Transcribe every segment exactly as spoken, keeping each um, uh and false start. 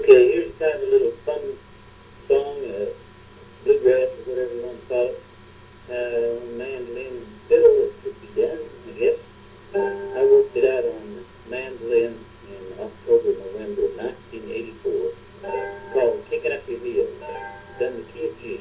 Okay, here's kind of a little fun song, uh, bluegrass or whatever you want to call it. Uh, mandolin and fiddle, it could be done, I guess. I worked it out on mandolin in October, November of nineteen eighty-four. Called Kicking Up Your Heels. Done the key of G.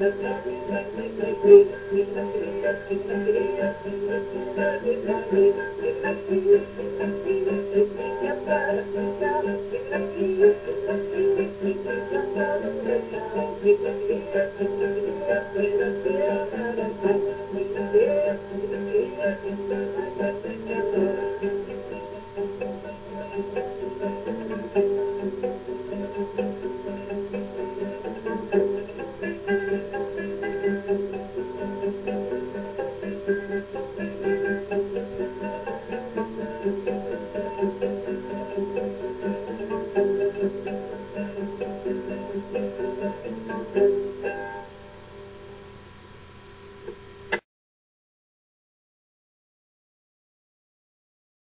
Thank you.